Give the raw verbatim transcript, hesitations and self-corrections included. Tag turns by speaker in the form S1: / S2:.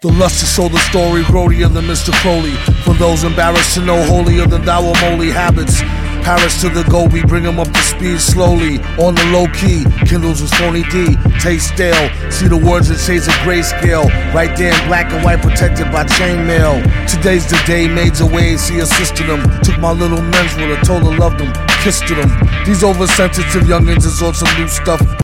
S1: The lust to show the story, grodier than Mister Crowley. For those embarrassed to know holier than thou or moly habits. Paris to the Gobi, bring him up to speed slowly. On the low key, Kindles his phony D, taste stale. See the words in shades of grayscale. Right there in black and white, protected by chainmail. Today's the day, maids away, see assisted them. Took my little men's with her, told her loved them, kissed to them. These oversensitive youngins is on some new stuff.